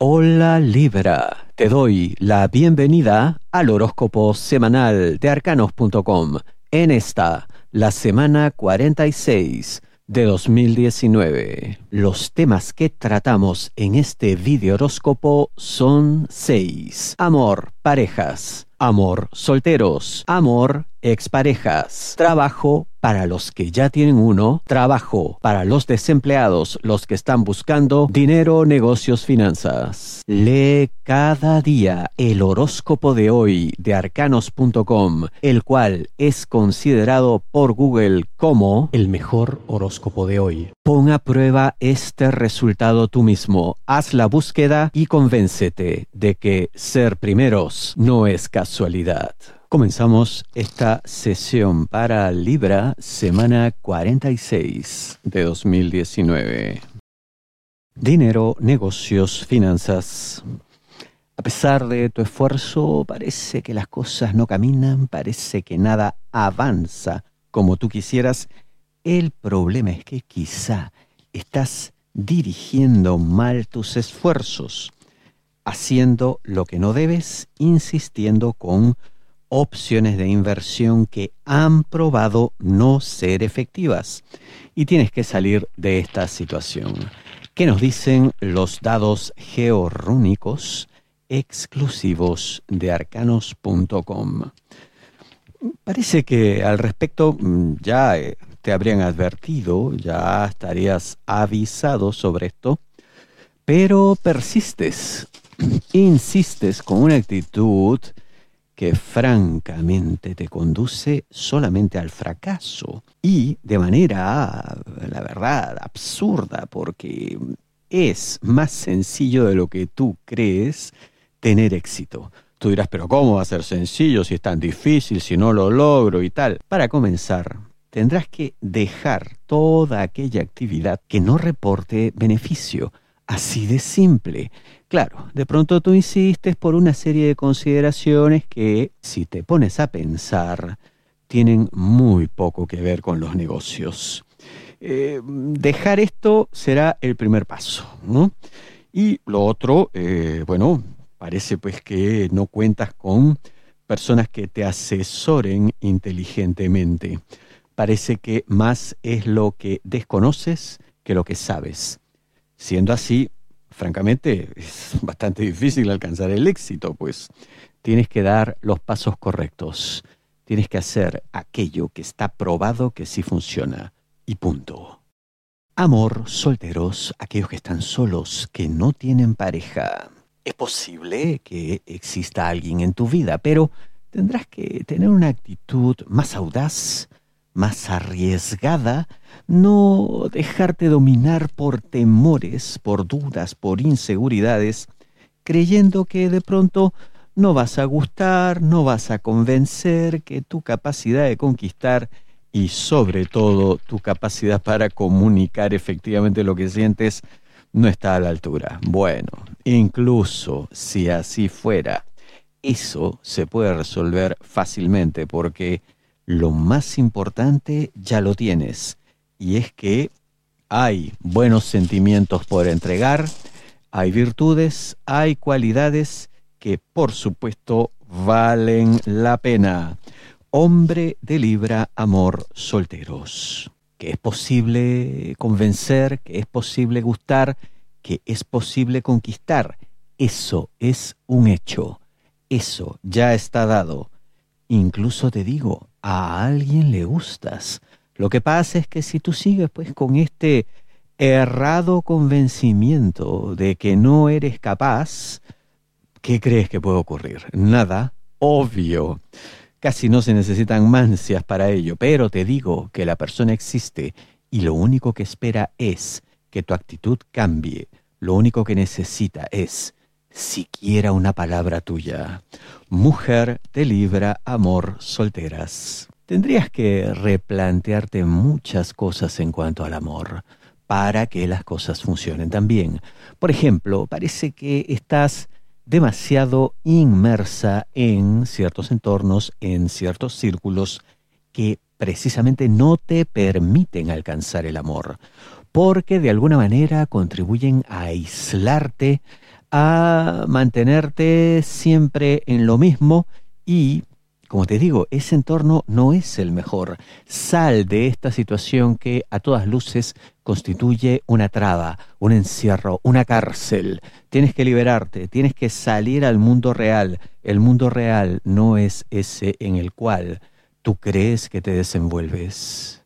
Hola Libra, te doy la bienvenida al horóscopo semanal de arcanos.com en esta, la semana 46 de 2019. Los temas que tratamos en este video horóscopo son 6. Amor, parejas. Amor, solteros. Amor, exparejas. Trabajo para los que ya tienen uno. Trabajo para los desempleados, los que están buscando dinero, negocios, finanzas. Lee cada día el horóscopo de hoy de arcanos.com, el cual es considerado por Google como el mejor horóscopo de hoy. Pon a prueba este resultado tú mismo. Haz la búsqueda y convéncete de que ser primeros no es casualidad. Comenzamos esta sesión para Libra, semana 46 de 2019. Dinero, negocios, finanzas. A pesar de tu esfuerzo, parece que las cosas no caminan, parece que nada avanza como tú quisieras. El problema es que quizá estás dirigiendo mal tus esfuerzos, haciendo lo que no debes, insistiendo con opciones de inversión que han probado no ser efectivas. Y tienes que salir de esta situación. ¿Qué nos dicen los dados georrúnicos exclusivos de arcanos.com? Parece que al respecto ya te habrían advertido, ya estarías avisado sobre esto, pero persistes, insistes con una actitud que francamente te conduce solamente al fracaso y de manera, la verdad, absurda, porque es más sencillo de lo que tú crees tener éxito. Tú dirás, pero ¿cómo va a ser sencillo si es tan difícil, si no lo logro y tal? Para comenzar, tendrás que dejar toda aquella actividad que no reporte beneficio. Así de simple. Claro, de pronto tú insistes por una serie de consideraciones que, si te pones a pensar, tienen muy poco que ver con los negocios. Dejar esto será el primer paso, ¿no? Y lo otro, parece pues que no cuentas con personas que te asesoren inteligentemente. Parece que más es lo que desconoces que lo que sabes. Siendo así, francamente, es bastante difícil alcanzar el éxito, pues tienes que dar los pasos correctos. Tienes que hacer aquello que está probado que sí funciona. Y punto. Amor, solteros, aquellos que están solos, que no tienen pareja. Es posible que exista alguien en tu vida, pero tendrás que tener una actitud más audaz, más arriesgada, no dejarte dominar por temores, por dudas, por inseguridades, creyendo que de pronto no vas a gustar, no vas a convencer, que tu capacidad de conquistar y sobre todo tu capacidad para comunicar efectivamente lo que sientes no está a la altura. Bueno, incluso si así fuera, eso se puede resolver fácilmente porque lo más importante ya lo tienes, y es que hay buenos sentimientos por entregar, hay virtudes, hay cualidades que por supuesto valen la pena. Hombre de Libra, amor, solteros. Que es posible convencer, que es posible gustar, que es posible conquistar. Eso es un hecho. Eso ya está dado. Incluso te digo, a alguien le gustas. Lo que pasa es que si tú sigues pues con este errado convencimiento de que no eres capaz, ¿qué crees que puede ocurrir? Nada, obvio. Casi no se necesitan mancias para ello, pero te digo que la persona existe y lo único que espera es que tu actitud cambie. Lo único que necesita es siquiera una palabra tuya. Mujer de Libra, amor, solteras. Tendrías que replantearte muchas cosas en cuanto al amor para que las cosas funcionen también. Por ejemplo, parece que estás demasiado inmersa en ciertos entornos, en ciertos círculos que precisamente no te permiten alcanzar el amor, porque de alguna manera contribuyen a aislarte, a mantenerte siempre en lo mismo y, como te digo, ese entorno no es el mejor. Sal de esta situación que a todas luces constituye una traba, un encierro, una cárcel. Tienes que liberarte, tienes que salir al mundo real. El mundo real no es ese en el cual tú crees que te desenvuelves.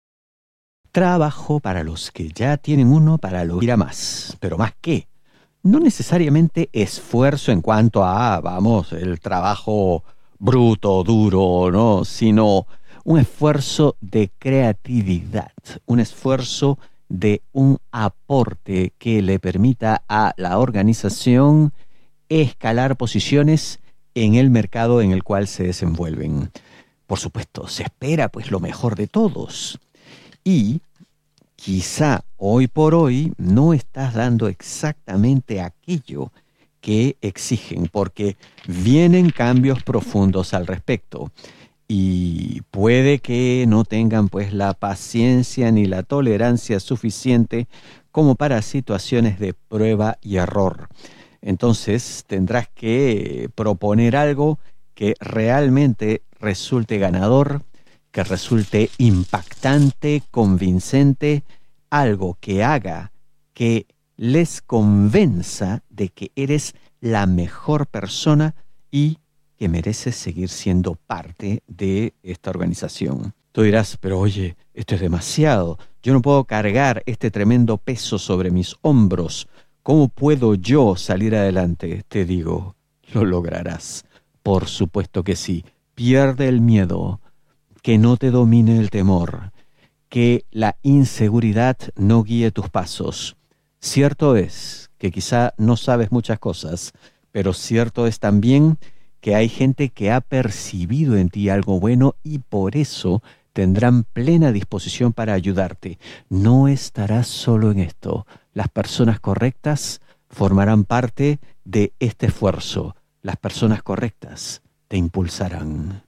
Trabajo para los que ya tienen uno para lograr más. ¿Pero más qué? No necesariamente esfuerzo en cuanto a, vamos, el trabajo bruto, duro, ¿no? Sino un esfuerzo de creatividad, un esfuerzo de un aporte que le permita a la organización escalar posiciones en el mercado en el cual se desenvuelven. Por supuesto, se espera pues lo mejor de todos. Y quizá hoy por hoy no estás dando exactamente aquello que exigen, porque vienen cambios profundos al respecto. Y puede que no tengan pues la paciencia ni la tolerancia suficiente como para situaciones de prueba y error. Entonces tendrás que proponer algo que realmente resulte ganador, que resulte impactante, convincente, algo que haga que les convenza de que eres la mejor persona y que mereces seguir siendo parte de esta organización. Tú dirás, pero oye, esto es demasiado. Yo no puedo cargar este tremendo peso sobre mis hombros. ¿Cómo puedo yo salir adelante? Te digo, lo lograrás. Por supuesto que sí. Pierde el miedo, que no te domine el temor, que la inseguridad no guíe tus pasos. Cierto es que quizá no sabes muchas cosas, pero cierto es también que hay gente que ha percibido en ti algo bueno y por eso tendrán plena disposición para ayudarte. No estarás solo en esto. Las personas correctas formarán parte de este esfuerzo. Las personas correctas te impulsarán.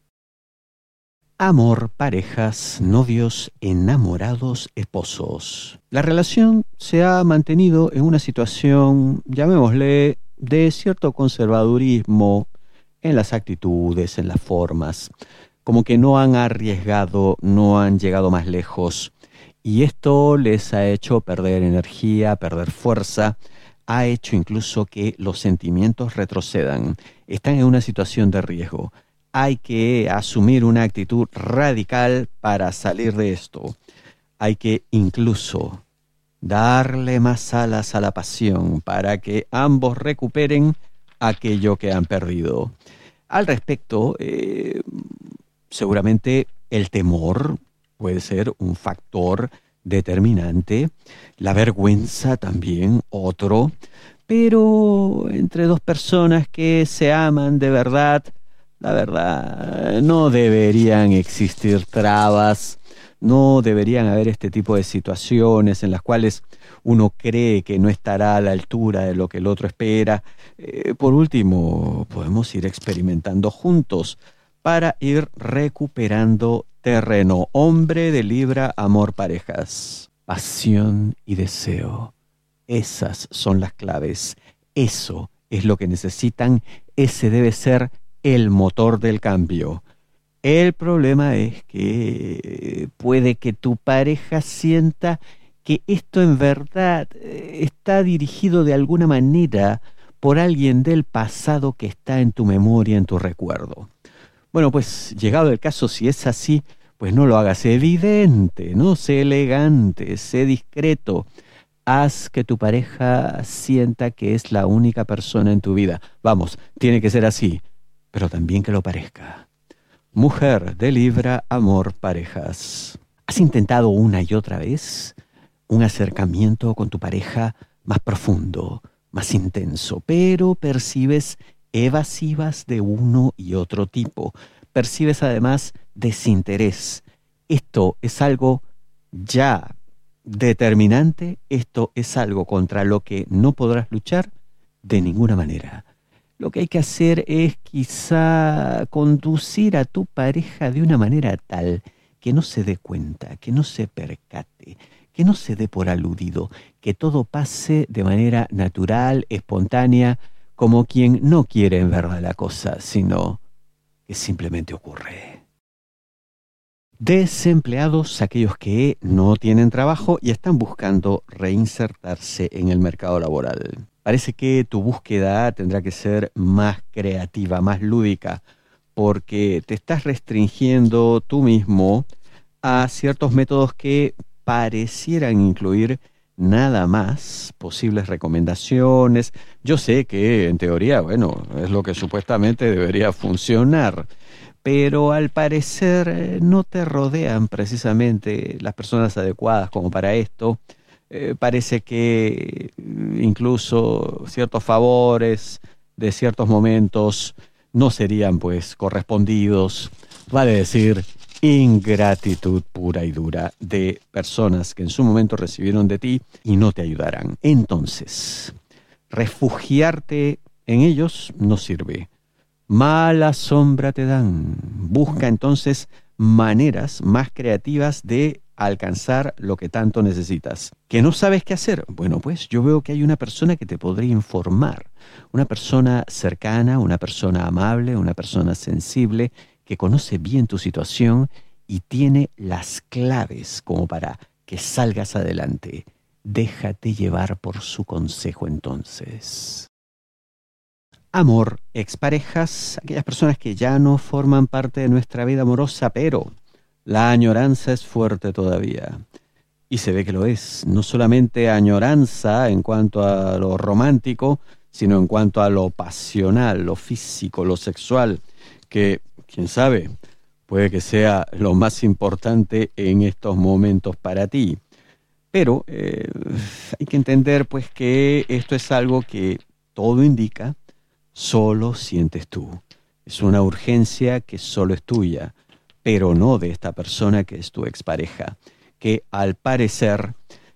Amor, parejas, novios, enamorados, esposos. La relación se ha mantenido en una situación, llamémosle, de cierto conservadurismo en las actitudes, en las formas, como que no han arriesgado, no han llegado más lejos, y esto les ha hecho perder energía, perder fuerza, ha hecho incluso que los sentimientos retrocedan, están en una situación de riesgo. Hay que asumir una actitud radical para salir de esto. Hay que incluso darle más alas a la pasión para que ambos recuperen aquello que han perdido. Al respecto, seguramente el temor puede ser un factor determinante, la vergüenza también otro, pero entre dos personas que se aman de verdad, la verdad, no deberían existir trabas, no deberían haber este tipo de situaciones en las cuales uno cree que no estará a la altura de lo que el otro espera. Por último, podemos ir experimentando juntos para ir recuperando terreno. Hombre de Libra, amor, parejas. Pasión y deseo. Esas son las claves. Eso es lo que necesitan. Ese debe ser el motor del cambio. El problema es que puede que tu pareja sienta que esto en verdad está dirigido de alguna manera por alguien del pasado que está en tu memoria, en tu recuerdo. Bueno, pues llegado el caso, si es así, pues no lo hagas evidente, ¿no? Sé elegante, sé discreto. Haz que tu pareja sienta que es la única persona en tu vida. Vamos, tiene que ser así, pero también que lo parezca. Mujer de Libra, amor, parejas. ¿Has intentado una y otra vez un acercamiento con tu pareja más profundo, más intenso, pero percibes evasivas de uno y otro tipo? Percibes además desinterés. Esto es algo ya determinante, esto es algo contra lo que no podrás luchar de ninguna manera. Lo que hay que hacer es quizá conducir a tu pareja de una manera tal que no se dé cuenta, que no se percate, que no se dé por aludido, que todo pase de manera natural, espontánea, como quien no quiere en verdad la cosa, sino que simplemente ocurre. Desempleados, aquellos que no tienen trabajo y están buscando reinsertarse en el mercado laboral. Parece que tu búsqueda tendrá que ser más creativa, más lúdica, porque te estás restringiendo tú mismo a ciertos métodos que parecieran incluir nada más posibles recomendaciones. Yo sé que en teoría, bueno, es lo que supuestamente debería funcionar, pero al parecer no te rodean precisamente las personas adecuadas como para esto. Parece que incluso ciertos favores de ciertos momentos no serían pues correspondidos, vale decir, ingratitud pura y dura de personas que en su momento recibieron de ti y no te ayudarán. Entonces, refugiarte en ellos no sirve. Mala sombra te dan. Busca entonces maneras más creativas de alcanzar lo que tanto necesitas. ¿Que no sabes qué hacer? Bueno, pues yo veo que hay una persona que te podría informar. Una persona cercana, una persona amable, una persona sensible, que conoce bien tu situación y tiene las claves como para que salgas adelante. Déjate llevar por su consejo entonces. Amor, exparejas, aquellas personas que ya no forman parte de nuestra vida amorosa, pero la añoranza es fuerte todavía. Y se ve que lo es. No solamente añoranza en cuanto a lo romántico, sino en cuanto a lo pasional, lo físico, lo sexual, que, quién sabe, puede que sea lo más importante en estos momentos para ti. Pero hay que entender pues que esto es algo que todo indica, solo sientes tú. Es una urgencia que solo es tuya, pero no de esta persona que es tu expareja, que al parecer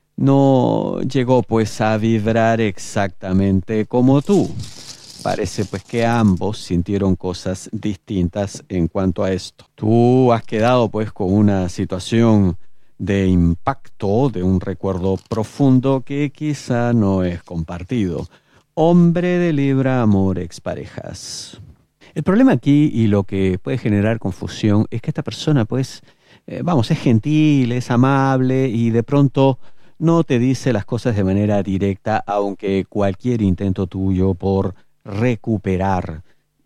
no llegó pues a vibrar exactamente como tú. Parece pues que ambos sintieron cosas distintas en cuanto a esto. Tú has quedado pues con una situación de impacto, de un recuerdo profundo que quizá no es compartido. Hombre de Libra, amor, exparejas. El problema aquí y lo que puede generar confusión es que esta persona pues, es gentil, es amable y de pronto no te dice las cosas de manera directa, aunque cualquier intento tuyo por recuperar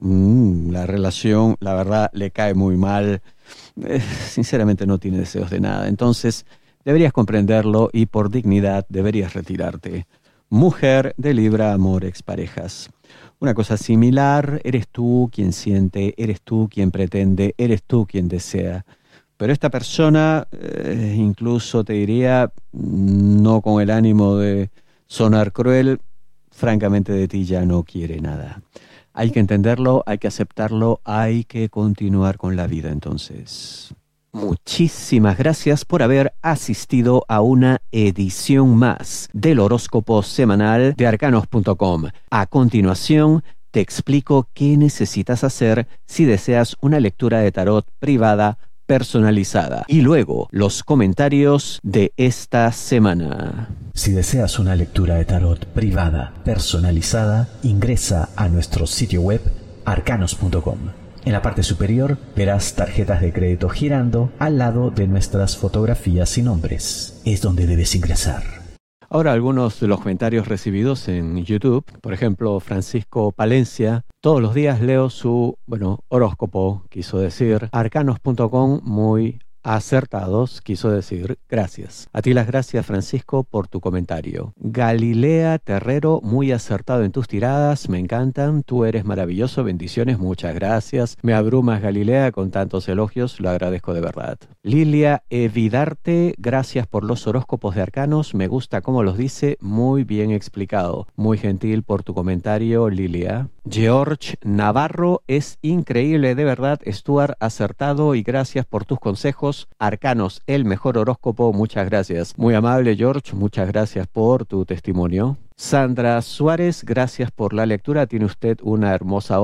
la relación, la verdad, le cae muy mal. Sinceramente no tiene deseos de nada. Entonces, deberías comprenderlo y por dignidad deberías retirarte. Mujer de Libra, amor, exparejas. Una cosa similar, eres tú quien siente, eres tú quien pretende, eres tú quien desea. Pero esta persona, incluso te diría, no con el ánimo de sonar cruel, francamente de ti ya no quiere nada. Hay que entenderlo, hay que aceptarlo, hay que continuar con la vida entonces. Muchísimas gracias por haber asistido a una edición más del horóscopo semanal de arcanos.com. A continuación, te explico qué necesitas hacer si deseas una lectura de tarot privada personalizada. Y luego, los comentarios de esta semana. Si deseas una lectura de tarot privada personalizada, ingresa a nuestro sitio web arcanos.com. En la parte superior verás tarjetas de crédito girando al lado de nuestras fotografías y nombres. Es donde debes ingresar. Ahora algunos de los comentarios recibidos en YouTube. Por ejemplo, Francisco Palencia. Todos los días leo su, horóscopo, quiso decir. Arcanos.com, muy acertados, quiso decir. Gracias. A ti las gracias, Francisco, por tu comentario. Galilea Terrero, muy acertado en tus tiradas, me encantan. Tú eres maravilloso, bendiciones, muchas gracias. Me abrumas, Galilea, con tantos elogios, lo agradezco de verdad. Lilia Evidarte, gracias por los horóscopos de Arcanos, me gusta cómo los dice, muy bien explicado. Muy gentil por tu comentario, Lilia. George Navarro, es increíble, de verdad, Stuart, acertado y gracias por tus consejos. Arcanos, el mejor horóscopo, muchas gracias. Muy amable, George, muchas gracias por tu testimonio. Sandra Suárez, gracias por la lectura, tiene usted una hermosa voz.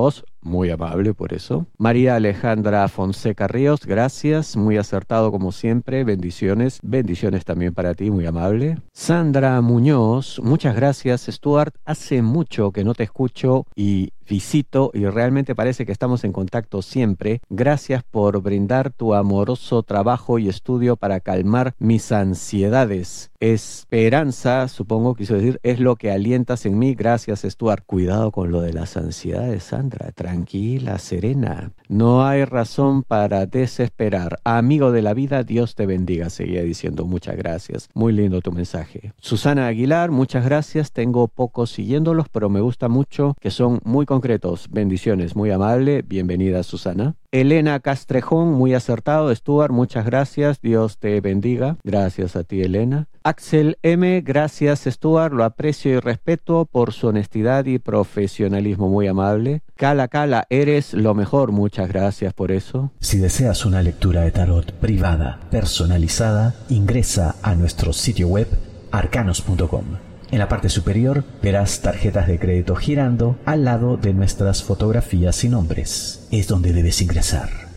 muy amable por eso. María Alejandra Fonseca Ríos, gracias, muy acertado como siempre, bendiciones, bendiciones también para ti, muy amable. Sandra Muñoz, muchas gracias, Stuart, hace mucho que no te escucho y visito y realmente parece que estamos en contacto siempre. Gracias por brindar tu amoroso trabajo y estudio para calmar mis ansiedades. Esperanza, supongo quiso decir, es lo que alientas en mí. Gracias, Stuart. Cuidado con lo de las ansiedades, Sandra. Tranquila, serena. No hay razón para desesperar. Amigo de la vida, Dios te bendiga. Seguía diciendo, muchas gracias. Muy lindo tu mensaje. Susana Aguilar, muchas gracias. Tengo poco siguiéndolos, pero me gusta mucho que son muy concretos. Bendiciones, muy amable. Bienvenida, Susana. Elena Castrejón, muy acertado. Stuart, muchas gracias. Dios te bendiga. Gracias a ti, Elena. Axel M, gracias, Stuart. Lo aprecio y respeto por su honestidad y profesionalismo. Muy amable. Cala, eres lo mejor. Muchas gracias por eso. Si deseas una lectura de tarot privada, personalizada, ingresa a nuestro sitio web arcanos.com. En la parte superior verás tarjetas de crédito girando al lado de nuestras fotografías y nombres. Es donde debes ingresar.